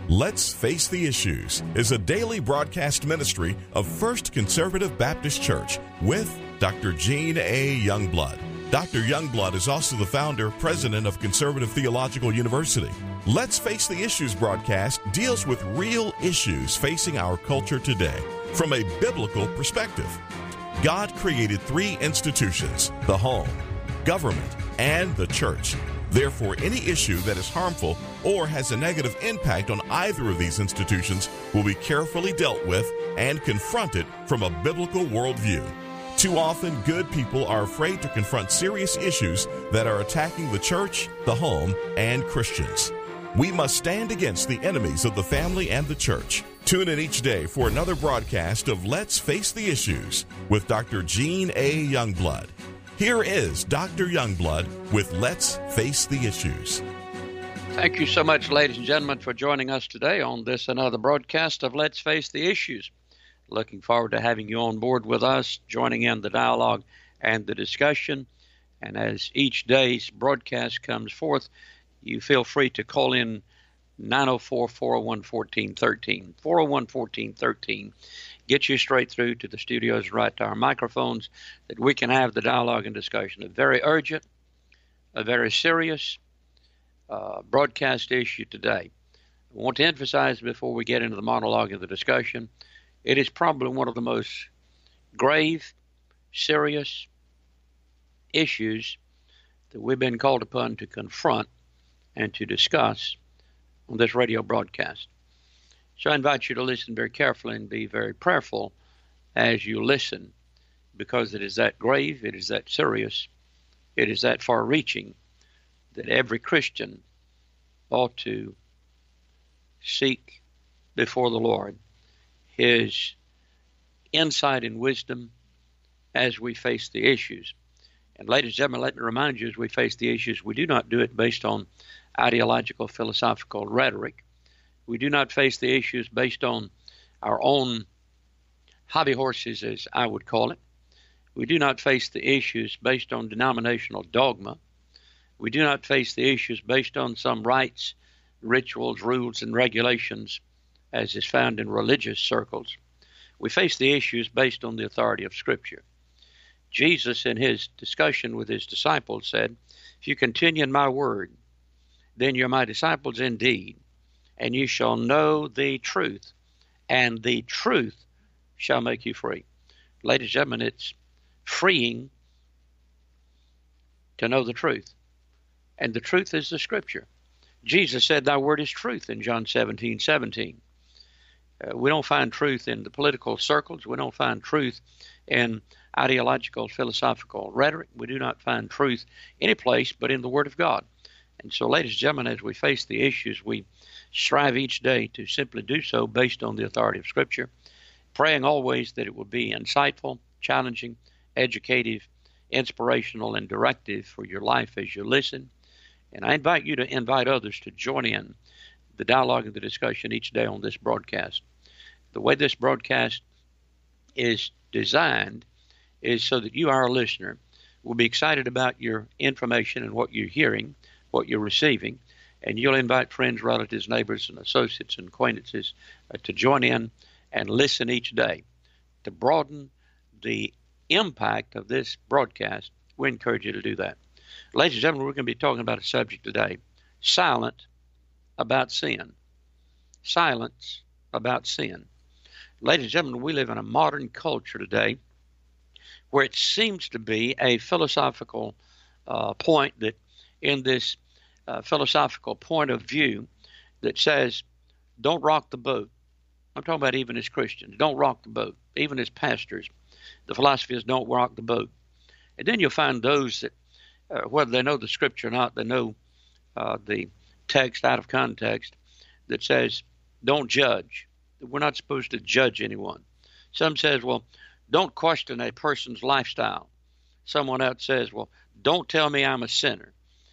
Let's Face the Issues is a daily broadcast ministry of First Conservative Baptist Church with Dr. Gene A. Youngblood. Dr. Youngblood is also the founder, president of Conservative Theological University. Let's Face the Issues broadcast deals with real issues facing our culture today from a biblical perspective. God created three institutions: the home, government, and the church. Therefore, any issue that is harmful or has a negative impact on either of these institutions will be carefully dealt with and confronted from a biblical worldview. Too often, good people are afraid to confront serious issues that are attacking the church, the home, and Christians. We must stand against the enemies of the family and the church. Tune in each day for another broadcast of Let's Face the Issues with Dr. Gene A. Youngblood. Here is Dr. Youngblood with Let's Face the Issues. Thank you so much, ladies and gentlemen, for joining us today on this another broadcast of Let's Face the Issues. Looking forward to having you on board with us, joining in the dialogue and the discussion. And as each day's broadcast comes forth, you feel free to call in 904-401-1413, 401-1413. Get you straight through to the studios, right to our microphones, that we can have the dialogue and discussion. A very urgent, a very serious broadcast issue today. I want to emphasize before we get into the monologue and the discussion, it is probably one of the most grave, serious issues that we've been called upon to confront and to discuss on this radio broadcast. So I invite you to listen very carefully and be very prayerful as you listen, because it is that grave, it is that serious, it is that far-reaching that every Christian ought to seek before the Lord His insight and wisdom as we face the issues. And ladies and gentlemen, let me remind you, as we face the issues, we do not do it based on ideological, philosophical rhetoric. We do not face the issues based on our own hobby horses, as I would call it. We do not face the issues based on denominational dogma. We do not face the issues based on some rites, rituals, rules, and regulations, as is found in religious circles. We face the issues based on the authority of Scripture. Jesus, in his discussion with his disciples, said, "If you continue in my word, then you're my disciples indeed, and you shall know the truth, and the truth shall make you free." Ladies and gentlemen, it's freeing to know the truth, and the truth is the Scripture. Jesus said, "Thy word is truth," in John 17:17. We don't find truth in the political circles. We don't find truth in ideological, philosophical rhetoric. We do not find truth any place but in the Word of God. And so, ladies and gentlemen, as we face the issues, we strive each day to simply do so based on the authority of Scripture, praying always that it will be insightful, challenging, educative, inspirational, and directive for your life as you listen. And I invite you to invite others to join in the dialogue and the discussion each day on this broadcast. The way this broadcast is designed is so that you, our listener, will be excited about your information and what you're hearing, what you're receiving, and you'll invite friends, relatives, neighbors, and associates and acquaintances to join in and listen each day. To broaden the impact of this broadcast, we encourage you to do that. Ladies and gentlemen, we're going to be talking about a subject today: silent about sin. Silence about sin. Ladies and gentlemen, we live in a modern culture today where it seems to be a philosophical point that in this philosophical point of view that says, don't rock the boat. I'm talking about even as Christians. Don't rock the boat. Even as pastors, the philosophy is don't rock the boat. And then you'll find those that, whether they know the Scripture or not, they know the text out of context that says, don't judge. We're not supposed to judge anyone. Some says, well, don't question a person's lifestyle. Someone else says, well, don't tell me I'm a sinner.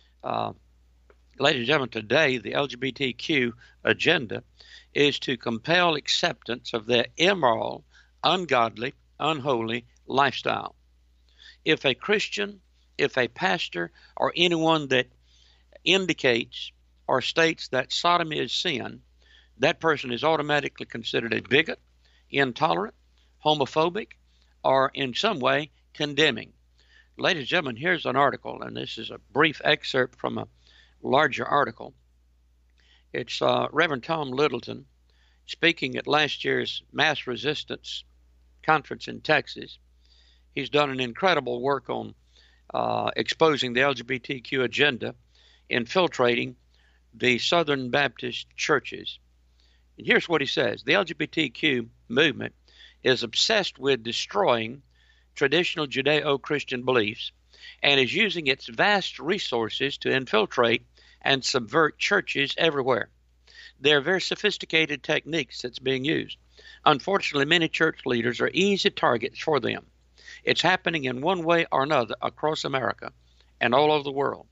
Ladies and gentlemen, today the LGBTQ agenda is to compel acceptance of their immoral, ungodly, unholy lifestyle. If a Christian, if a pastor, or anyone that indicates or states that sodomy is sin, that person is automatically considered a bigot, intolerant, homophobic, or in some way condemning. Ladies and gentlemen, here's an article, and this is a brief excerpt from a larger article. It's Reverend Tom Littleton speaking at last year's Mass Resistance Conference in Texas. He's done an incredible work on exposing the LGBTQ agenda, infiltrating the Southern Baptist churches. And here's what he says. The LGBTQ movement is obsessed with destroying traditional Judeo-Christian beliefs and is using its vast resources to infiltrate and subvert churches everywhere. There are very sophisticated techniques that's being used. Unfortunately, many church leaders are easy targets for them. It's happening in one way or another across America and all over the world.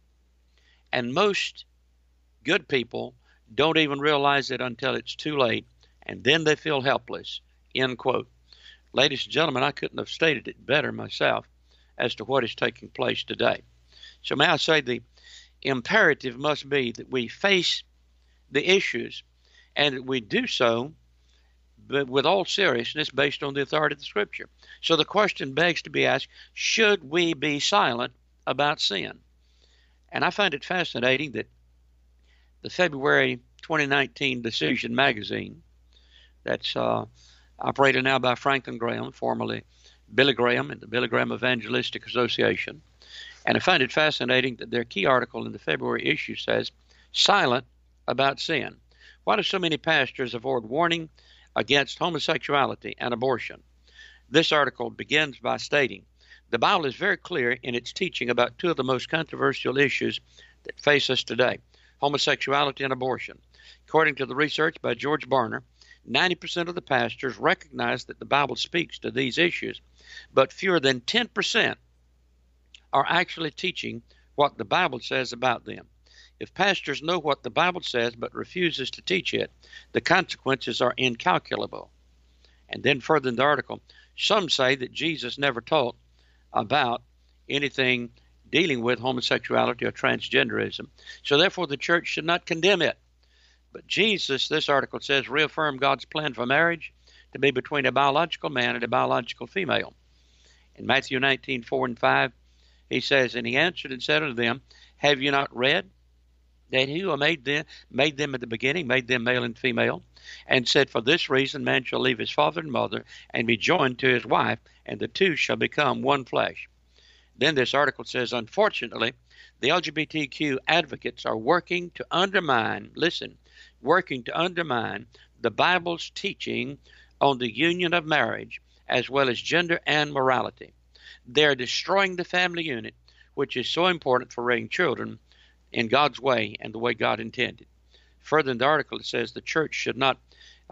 And most good people don't even realize it until it's too late, and then they feel helpless, end quote. Ladies and gentlemen, I couldn't have stated it better myself as to what is taking place today. So may I say the imperative must be that we face the issues and that we do so but with all seriousness based on the authority of the Scripture. So the question begs to be asked, should we be silent about sin? And I find it fascinating that the February 2019 Decision magazine, that's operated now by Franklin Graham, formerly Billy Graham and the Billy Graham Evangelistic Association. And I find it fascinating that their key article in the February issue says, silent about sin. Why do so many pastors avoid warning against homosexuality and abortion? This article begins by stating, the Bible is very clear in its teaching about two of the most controversial issues that face us today, homosexuality and abortion. According to the research by George Barner, 90% of the pastors recognize that the Bible speaks to these issues, but fewer than 10% are actually teaching what the Bible says about them. If pastors know what the Bible says but refuses to teach it, the consequences are incalculable. And then further in the article, some say that Jesus never taught about anything dealing with homosexuality or transgenderism, so therefore the church should not condemn it. But Jesus, this article says, reaffirmed God's plan for marriage to be between a biological man and a biological female. In Matthew 19:4 and 5, he says, and he answered and said unto them, have you not read that he who made them at the beginning, made them male and female, and said, for this reason man shall leave his father and mother and be joined to his wife, and the two shall become one flesh. Then this article says, unfortunately, the LGBTQ advocates are working to undermine, working to undermine the Bible's teaching on the union of marriage, as well as gender and morality. They're destroying the family unit, which is so important for raising children in God's way and the way God intended. Further in the article, it says the church could not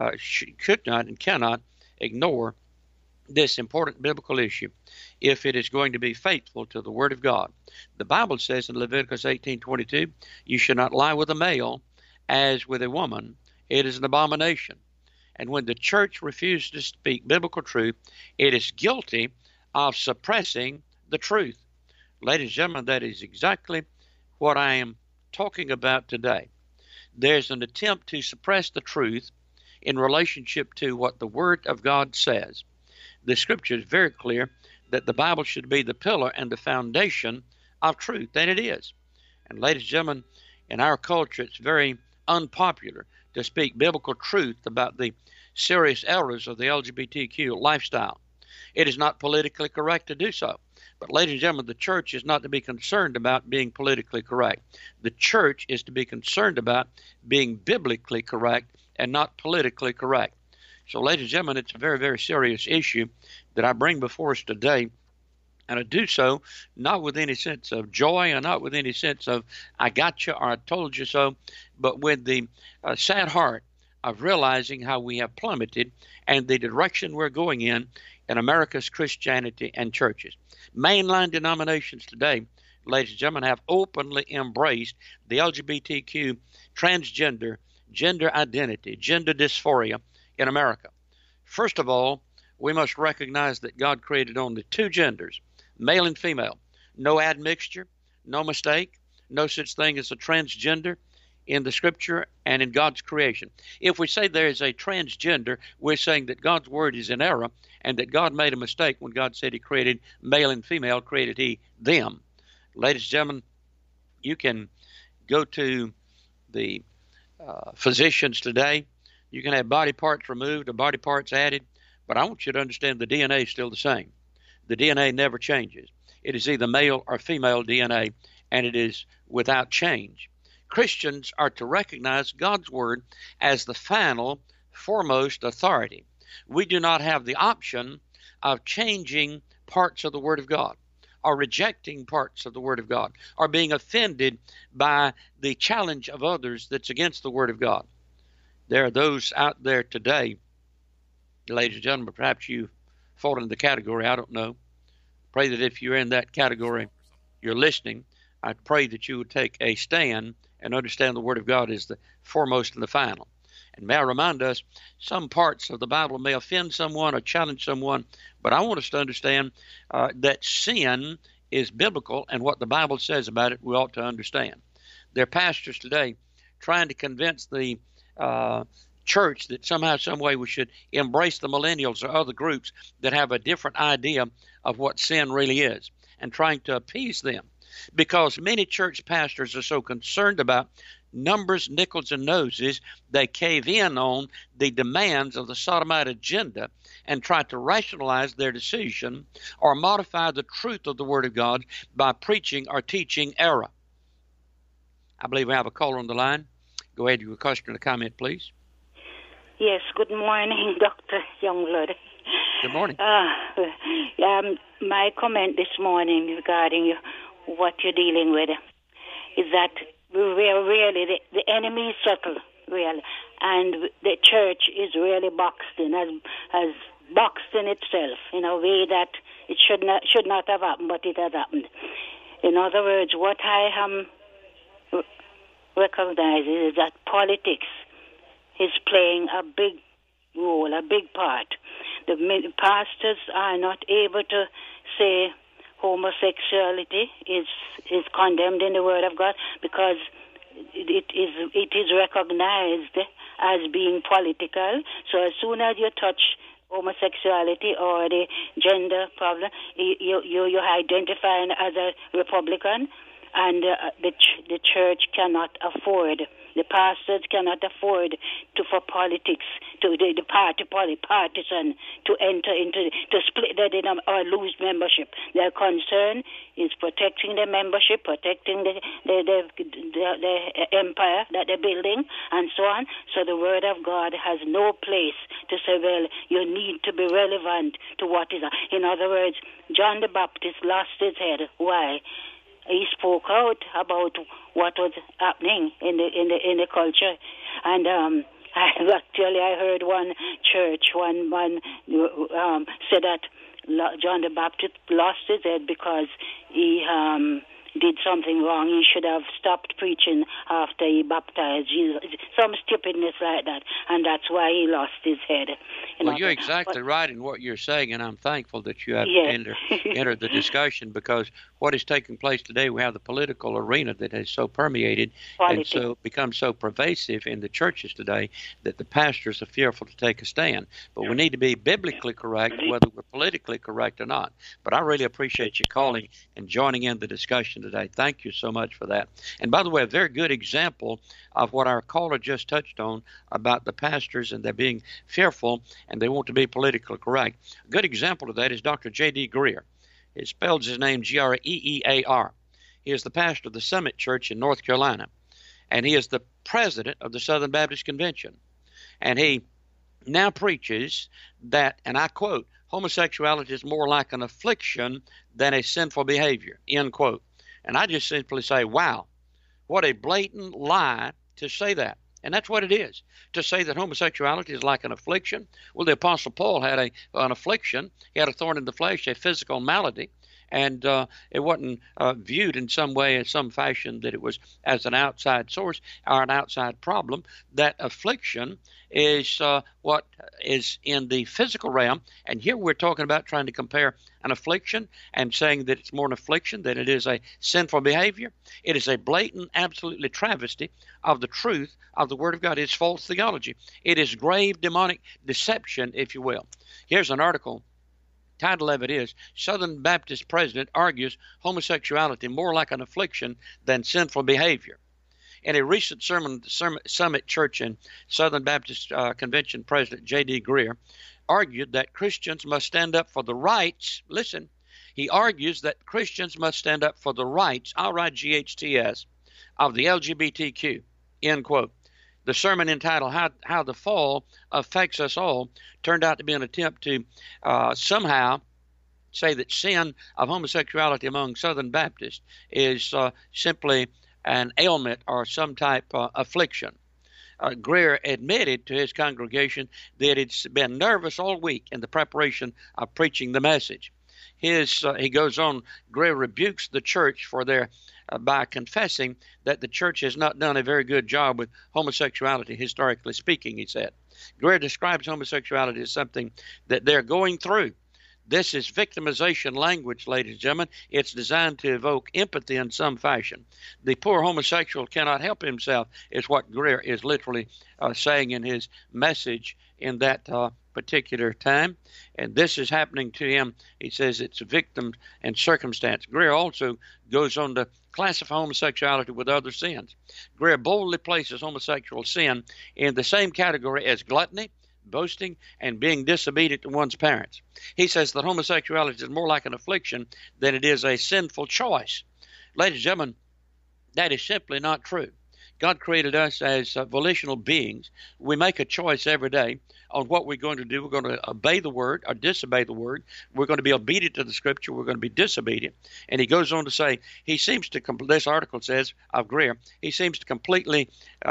and cannot ignore this important biblical issue if it is going to be faithful to the Word of God. The Bible says in Leviticus 18:22, you should not lie with a male as with a woman. It is an abomination. And when the church refuses to speak biblical truth, it is guilty of suppressing the truth. Ladies and gentlemen, that is exactly what I am talking about today. There's an attempt to suppress the truth in relationship to what the Word of God says. The Scripture is very clear that the Bible should be the pillar and the foundation of truth, and it is. And ladies and gentlemen, in our culture, it's very unpopular to speak biblical truth about the serious errors of the LGBTQ lifestyle. It is not politically correct to do so. But ladies and gentlemen, the church is not to be concerned about being politically correct. The church is to be concerned about being biblically correct and not politically correct. So ladies and gentlemen, it's a very, very serious issue that I bring before us today. And I do so not with any sense of joy and not with any sense of I got you or I told you so, but with the sad heart of realizing how we have plummeted and the direction we're going in America's Christianity and churches. Mainline denominations today, ladies and gentlemen, have openly embraced the LGBTQ, transgender, gender identity, gender dysphoria in America. First of all, we must recognize that God created only two genders, male and female. No admixture, no mistake, no such thing as a transgender in the Scripture and in God's creation. If we say there is a transgender, we're saying that God's Word is in error and that God made a mistake when God said He created male and female, created He them. Ladies and gentlemen, you can go to the physicians today. You can have body parts removed or body parts added, but I want you to understand the DNA is still the same. The DNA never changes. It is either male or female DNA, and it is without change. Christians are to recognize God's Word as the final, foremost authority. We do not have the option of changing parts of the Word of God, or rejecting parts of the Word of God, or being offended by the challenge of others that's against the Word of God. There are those out there today, ladies and gentlemen, perhaps you fall into the category, I don't know. Pray that if you're in that category, you're listening. I pray that you would take a stand and understand the Word of God is the foremost and the final. And may I remind us, some parts of the Bible may offend someone or challenge someone, but I want us to understand that sin is biblical, and what the Bible says about it we ought to understand. There are pastors today trying to convince the church that somehow, some way we should embrace the millennials or other groups that have a different idea of what sin really is, and trying to appease them. Because many church pastors are so concerned about numbers, nickels, and noses, they cave in on the demands of the sodomite agenda and try to rationalize their decision or modify the truth of the Word of God by preaching or teaching error. I believe we have a caller on the line. Go ahead, your question or comment, please. Yes, good morning, Dr. Youngblood. Good morning. My comment this morning regarding what you're dealing with is that really the enemy is subtle, really, and the church is really boxed in, has boxed in itself in a way that it should not have happened, but it has happened. In other words, what I am recognizing is that politics is playing a big role, a big part. The pastors are not able to say homosexuality is condemned in the Word of God because it is recognized as being political. So as soon as you touch homosexuality or the gender problem, you're identifying as a Republican, and the church cannot afford. The pastors cannot afford for politics, to the partisan to enter into, to split or lose membership. Their concern is protecting the membership, protecting the empire that they're building, and so on. So the Word of God has no place to say, well, you need to be relevant to what is. In other words, John the Baptist lost his head. Why? He spoke out about what was happening in the culture, and I heard one church, one said that John the Baptist lost his head because he did something wrong. He should have stopped preaching after he baptized Jesus. Some stupidness like that, and that's why he lost his head. Well, you're exactly right in what you're saying, and I'm thankful that you have entered the discussion, because what is taking place today, we have the political arena that has so permeated and so become so pervasive in the churches today that the pastors are fearful to take a stand. But we need to be biblically correct, whether we're politically correct or not. But I really appreciate you calling and joining in the discussion today. Thank you so much for that. And by the way, a very good example of what our caller just touched on about the pastors and they're being fearful and they want to be politically correct. A good example of that is Dr. J.D. Greear. It spells his name Greear. He is the pastor of the Summit Church in North Carolina, and he is the president of the Southern Baptist Convention. And he now preaches that, and I quote, homosexuality is more like an affliction than a sinful behavior, end quote. And I just simply say, wow, what a blatant lie to say that. And that's what it is, to say that homosexuality is like an affliction. Well, the Apostle Paul had an affliction. He had a thorn in the flesh, a physical malady. and it wasn't viewed in some way, in some fashion, that it was as an outside source or an outside problem. That affliction is what is in the physical realm, and here we're talking about trying to compare an affliction and saying that it's more an affliction than it is a sinful behavior. It is a blatant, absolutely travesty of the truth of the Word of God. It's false theology. It is grave demonic deception, if you will. Here's an article. Title of it is, Southern Baptist President Argues Homosexuality More Like an Affliction Than Sinful Behavior. In a recent sermon at the Summit Church in Southern Baptist Convention, President J.D. Greear argued that Christians must stand up for the rights. Listen, he argues that Christians must stand up for the rights, R-I-G-H-T-S, of the LGBTQ, end quote. The sermon entitled How the Fall Affects Us All turned out to be an attempt to somehow say that sin of homosexuality among Southern Baptists is simply an ailment or some type of affliction. Greear admitted to his congregation that it's been nervous all week in the preparation of preaching the message. He goes on, Greear rebukes the church for their by confessing that the church has not done a very good job with homosexuality, historically speaking, he said. Greear describes homosexuality as something that they're going through. This is victimization language, ladies and gentlemen. It's designed to evoke empathy in some fashion. The poor homosexual cannot help himself, is what Greear is literally saying in his message in that particular time. And this is happening to him. He says it's a victim and circumstance. Greear also goes on to classify homosexuality with other sins. Greear boldly places homosexual sin in the same category as gluttony, boasting, and being disobedient to one's parents. He says that homosexuality is more like an affliction than it is a sinful choice. Ladies and gentlemen, that is simply not true. God created us as volitional beings. We make a choice every day on what we're going to do. We're going to obey the Word or disobey the Word. We're going to be obedient to the Scripture. We're going to be disobedient. And he goes on to say, this article says of Greear, he seems to completely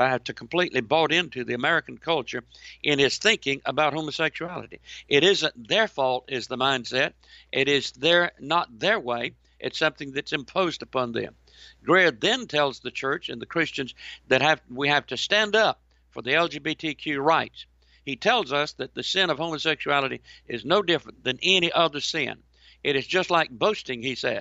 bought into the American culture in his thinking about homosexuality. It isn't their fault, is the mindset. It is not their way. It's something that's imposed upon them. Greear then tells the church and the Christians that we have to stand up for the LGBTQ rights. He tells us that the sin of homosexuality is no different than any other sin. It is just like boasting, he said.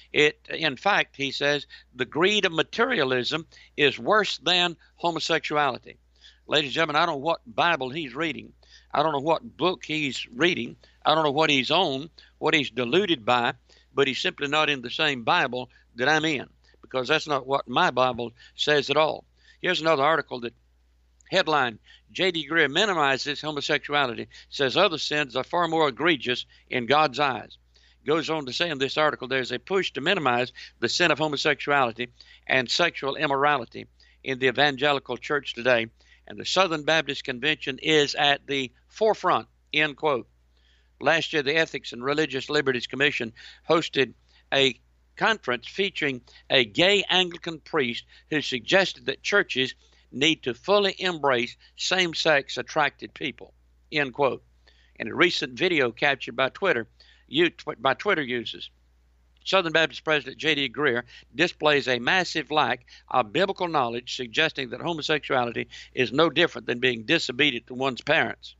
In fact, he says, the greed of materialism is worse than homosexuality. Ladies and gentlemen, I don't know what Bible he's reading. I don't know what book he's reading. I don't know what he's on, what he's deluded by, but he's simply not in the same Bible that I'm in, because that's not what my Bible says at all. Here's another article that headline, J.D. Greear minimizes homosexuality, says other sins are far more egregious in God's eyes. Goes on to say in this article, there's a push to minimize the sin of homosexuality and sexual immorality in the evangelical church today, and the Southern Baptist Convention is at the forefront, end quote. Last year, the Ethics and Religious Liberties Commission hosted a conference featuring a gay Anglican priest who suggested that churches need to fully embrace same-sex attracted people, end quote. In a recent video captured by Twitter users, Southern Baptist President J.D. Greear displays a massive lack of biblical knowledge, suggesting that homosexuality is no different than being disobedient to one's parents.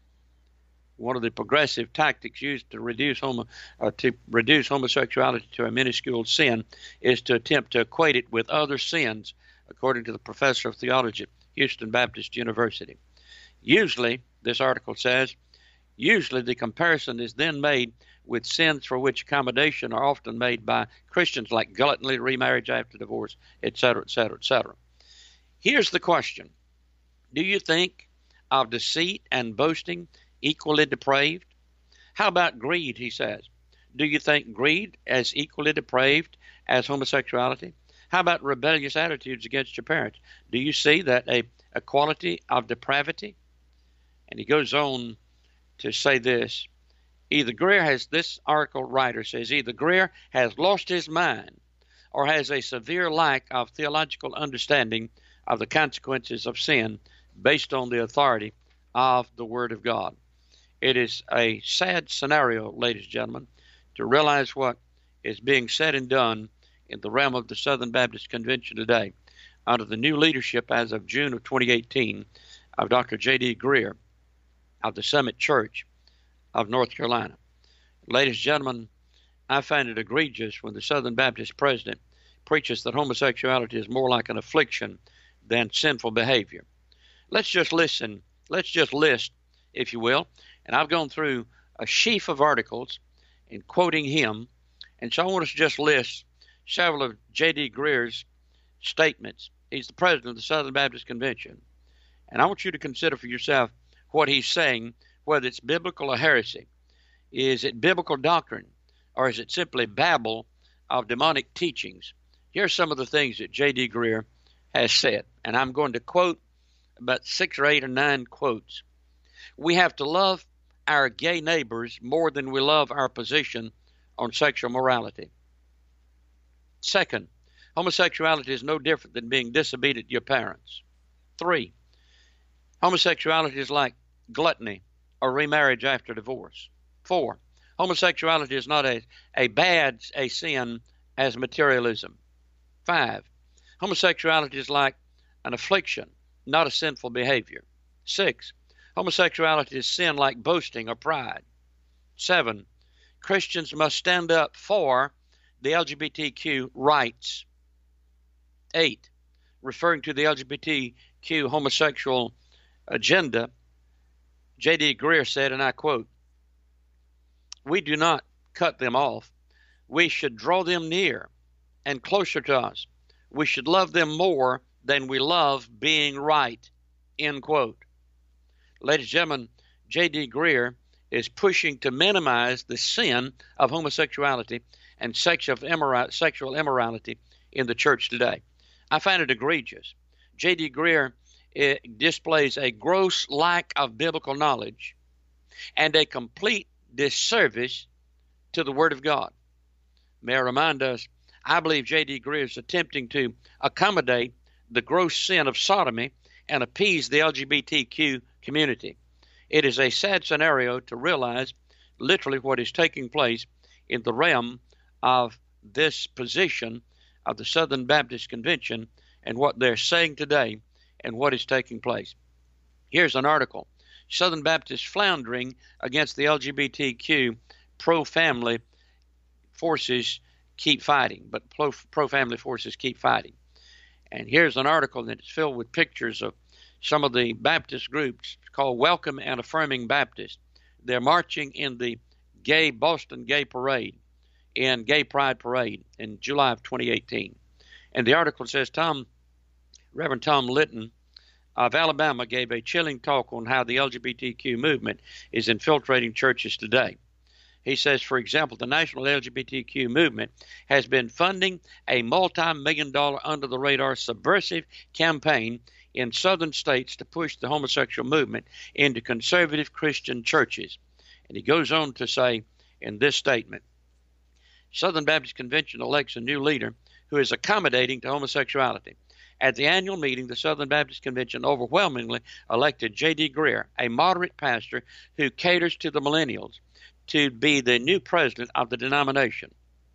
One of the progressive tactics used to reduce homosexuality to a minuscule sin is to attempt to equate it with other sins, according to the professor of theology at Houston Baptist University. Usually, this article says, the comparison is then made with sins for which accommodation are often made by Christians, like gluttony, remarriage after divorce, etc., etc., etc. Here's the question. Do you think of deceit and boasting equally depraved? How about greed, he says? Do you think greed as equally depraved as homosexuality? How about rebellious attitudes against your parents? Do you see that a quality of depravity? And he goes on to say this. This article writer says, either Greear has lost his mind or has a severe lack of theological understanding of the consequences of sin based on the authority of the Word of God. It is a sad scenario, ladies and gentlemen, to realize what is being said and done in the realm of the Southern Baptist Convention today under the new leadership as of June of 2018 of Dr. J.D. Greear of the Summit Church of North Carolina. Ladies and gentlemen, I find it egregious when the Southern Baptist president preaches that homosexuality is more like an affliction than sinful behavior. Let's just listen. Let's just list, if you will. And I've gone through a sheaf of articles in quoting him. And so I want us to just list several of J.D. Greer's statements. He's the president of the Southern Baptist Convention. And I want you to consider for yourself what he's saying, whether it's biblical or heresy. Is it biblical doctrine, or is it simply babble of demonic teachings? Here's some of the things that J.D. Greear has said, and I'm going to quote about 6 or 8 or 9 quotes. We have to love our gay neighbors more than we love our position on sexual morality. Second, homosexuality is no different than being disobedient to your parents. 3, homosexuality is like gluttony or remarriage after divorce. 4, homosexuality is not a sin as materialism. 5, homosexuality is like an affliction, not a sinful behavior. 6, homosexuality is sin like boasting or pride. 7, Christians must stand up for the LGBTQ rights. 8, referring to the LGBTQ homosexual agenda, J.D. Greear said, and I quote, "We do not cut them off. We should draw them near and closer to us. We should love them more than we love being right," end quote. Ladies and gentlemen, J.D. Greear is pushing to minimize the sin of homosexuality and sexual immorality in the church today. I find it egregious. J.D. Greear displays a gross lack of biblical knowledge and a complete disservice to the Word of God. May I remind us, I believe J.D. Greear is attempting to accommodate the gross sin of sodomy and appease the LGBTQ community. It is a sad scenario to realize literally what is taking place in the realm of this position of the Southern Baptist Convention and what they're saying today and what is taking place. Here's an article. Southern Baptists floundering against the LGBTQ pro-family forces keep fighting, but pro-family forces keep fighting. And here's an article that's filled with pictures of some of the Baptist groups called Welcome and Affirming Baptist. They're marching in the Boston Gay Parade, in Gay Pride Parade in July of 2018. And the article says Reverend Tom Litton of Alabama gave a chilling talk on how the LGBTQ movement is infiltrating churches today. He says, for example, the national LGBTQ movement has been funding a multi-million-dollar under-the-radar subversive campaign in southern states to push the homosexual movement into conservative Christian churches. And he goes on to say in this statement, Southern Baptist Convention elects a new leader who is accommodating to homosexuality. At the annual meeting, the Southern Baptist Convention overwhelmingly elected J.D. Greear, a moderate pastor who caters to the millennials, to be the new president of the denomination.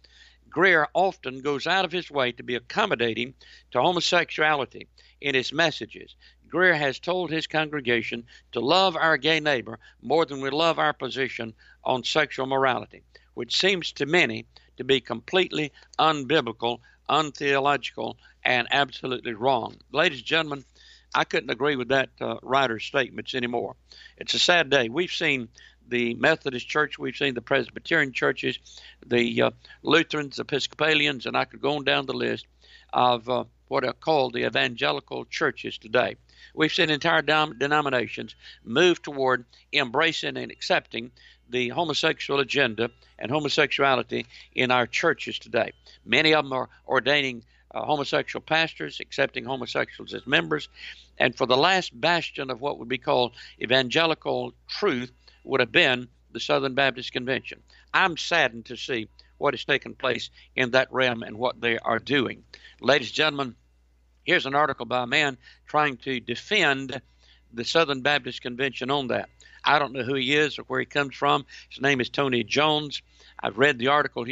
Greear often goes out of his way to be accommodating to homosexuality in his messages. Greear has told his congregation to love our gay neighbor more than we love our position on sexual morality, which seems to many to be completely unbiblical, untheological, and absolutely wrong. Ladies and gentlemen, I couldn't agree with that writer's statements anymore. It's a sad day. We've seen the Methodist Church, we've seen the Presbyterian churches, the Lutherans, Episcopalians, and I could go on down the list of what are called the evangelical churches today. We've seen entire denominations move toward embracing and accepting the homosexual agenda and homosexuality in our churches today. Many of them are ordaining homosexual pastors, accepting homosexuals as members, and for the last bastion of what would be called evangelical truth would have been the Southern Baptist Convention. I'm saddened to see what has taken place in that realm and what they are doing. Ladies and gentlemen, here's an article by a man trying to defend the Southern Baptist Convention on that. I don't know who he is or where he comes from. His name is Tony Jones. I've read the article here.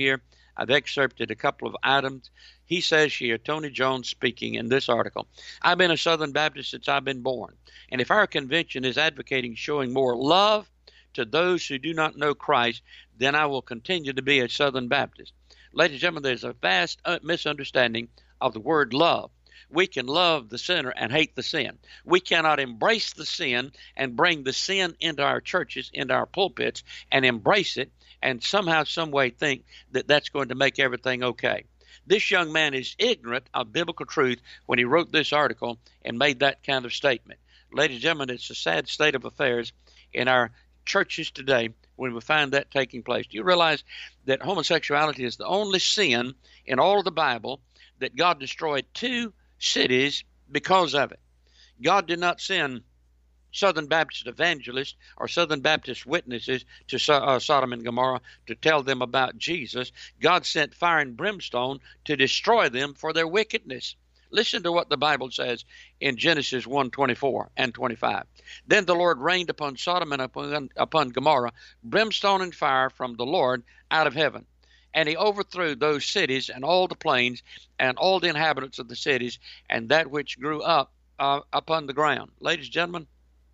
I've excerpted a couple of items. He says here, Tony Jones speaking in this article, I've been a Southern Baptist since I've been born. And if our convention is advocating showing more love to those who do not know Christ, then I will continue to be a Southern Baptist. Ladies and gentlemen, there's a vast misunderstanding of the word love. We can love the sinner and hate the sin. We cannot embrace the sin and bring the sin into our churches, into our pulpits, and embrace it and somehow, some way think that that's going to make everything okay. This young man is ignorant of biblical truth when he wrote this article and made that kind of statement. Ladies and gentlemen, it's a sad state of affairs in our churches today when we find that taking place. Do you realize that homosexuality is the only sin in all of the Bible that God destroyed 2 cities because of it? God did not send Southern Baptist evangelists or Southern Baptist witnesses to Sodom and Gomorrah to tell them about Jesus. God sent fire and brimstone to destroy them for their wickedness. Listen to what the Bible says in Genesis 1:24 and 25. Then the Lord rained upon Sodom and upon Gomorrah brimstone and fire from the Lord out of heaven. And he overthrew those cities and all the plains and all the inhabitants of the cities and that which grew up upon the ground. Ladies and gentlemen,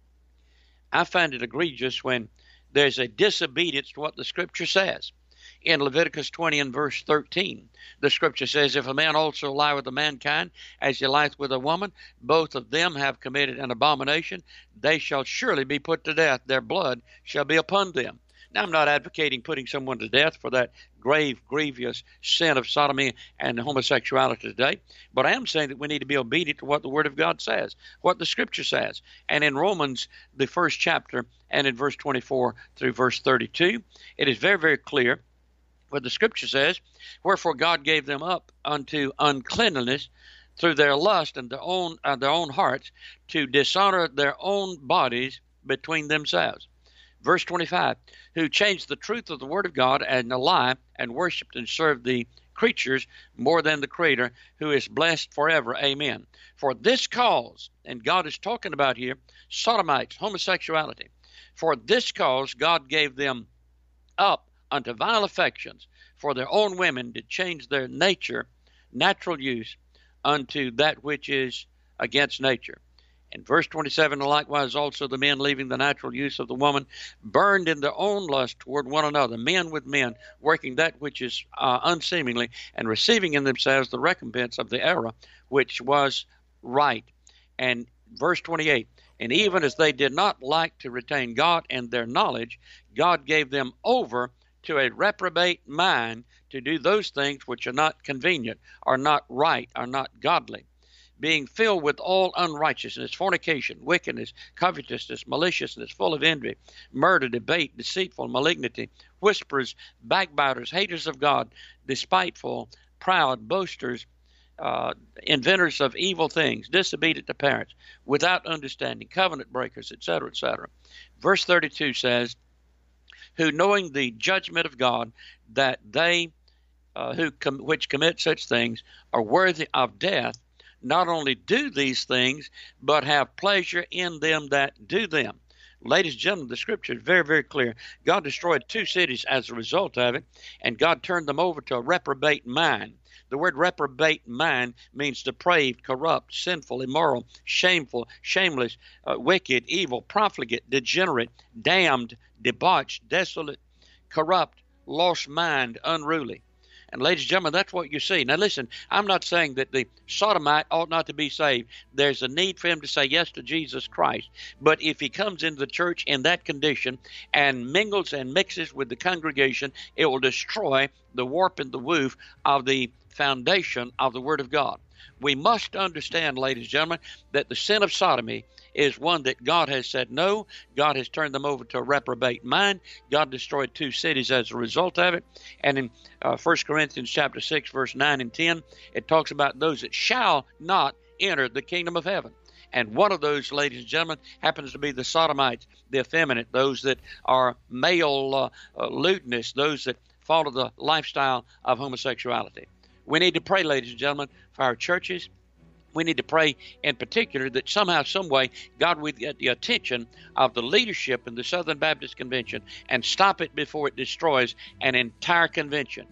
I find it egregious when there's a disobedience to what the Scripture says. In Leviticus 20 and verse 13, the Scripture says, if a man also lie with a mankind as he lieth with a woman, both of them have committed an abomination, they shall surely be put to death. Their blood shall be upon them. Now, I'm not advocating putting someone to death for that grave, grievous sin of sodomy and homosexuality today, but I am saying that we need to be obedient to what the Word of God says, what the Scripture says. And in Romans, the 1st chapter, and in verse 24 through verse 32, it is very, very clear what the Scripture says, wherefore God gave them up unto uncleanness through their lust and their own hearts to dishonor their own bodies between themselves. Verse 25, who changed the truth of the word of God and a lie and worshipped and served the creatures more than the Creator, who is blessed forever. Amen. For this cause, and God is talking about here, sodomites, homosexuality. For this cause God gave them up unto vile affections, for their own women did change their natural use, unto that which is against nature. In verse 27, likewise also the men, leaving the natural use of the woman, burned in their own lust toward one another, men with men, working that which is unseemly, and receiving in themselves the recompense of the error which was right. And verse 28, and even as they did not like to retain God and their knowledge, God gave them over to a reprobate mind to do those things which are not convenient, are not right, are not godly, being filled with all unrighteousness, fornication, wickedness, covetousness, maliciousness, full of envy, murder, debate, deceitful, malignity, whisperers, backbiters, haters of God, despiteful, proud, boasters, inventors of evil things, disobedient to parents, without understanding, covenant breakers, etc., etc. Verse 32 says, who knowing the judgment of God, that they which commit such things are worthy of death, not only do these things, but have pleasure in them that do them. Ladies and gentlemen, the Scripture is very, very clear. God destroyed 2 cities as a result of it, and God turned them over to a reprobate mind. The word reprobate mind means depraved, corrupt, sinful, immoral, shameful, shameless, wicked, evil, profligate, degenerate, damned, debauched, desolate, corrupt, lost mind, unruly. And ladies and gentlemen, that's what you see. Now listen, I'm not saying that the sodomite ought not to be saved. There's a need for him to say yes to Jesus Christ. But if he comes into the church in that condition and mingles and mixes with the congregation, it will destroy the warp and the woof of the foundation of the Word of God. We must understand, ladies and gentlemen, that the sin of sodomy is one that God has said no. God has turned them over to a reprobate mind. God destroyed 2 cities as a result of it. And in 1 Corinthians chapter 6, verse 9 and 10, it talks about those that shall not enter the kingdom of heaven. And one of those, ladies and gentlemen, happens to be the sodomites, the effeminate, those that are male lewdness, those that follow the lifestyle of homosexuality. We need to pray, ladies and gentlemen, for our churches. We need to pray in particular that somehow, some way, God would get the attention of the leadership in the Southern Baptist Convention and stop it before it destroys an entire convention.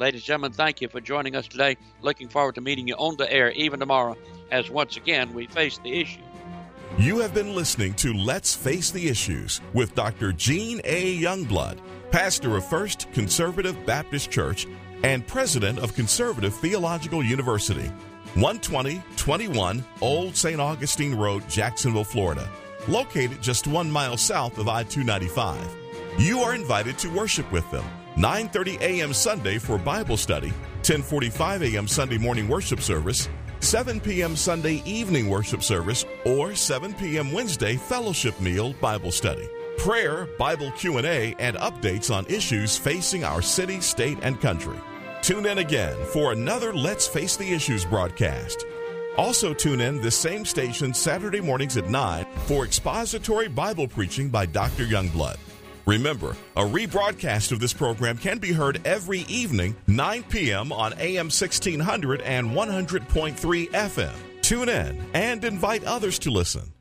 Ladies and gentlemen, thank you for joining us today. Looking forward to meeting you on the air even tomorrow as once again we face the issue. You have been listening to Let's Face the Issues with Dr. Gene A. Youngblood, pastor of First Conservative Baptist Church and president of Conservative Theological University, 12021 Old St. Augustine Road, Jacksonville, Florida, located just 1 mile south of I-295. You are invited to worship with them 9:30 a.m. Sunday for Bible study, 10:45 a.m. Sunday morning worship service, 7 p.m. Sunday evening worship service, or 7 p.m. Wednesday fellowship meal Bible study, prayer, Bible Q&A, and updates on issues facing our city, state, and country. Tune in again for another Let's Face the Issues broadcast. Also tune in this same station Saturday mornings at 9 for expository Bible preaching by Dr. Youngblood. Remember, a rebroadcast of this program can be heard every evening, 9 p.m. on AM 1600 and 100.3 FM. Tune in and invite others to listen.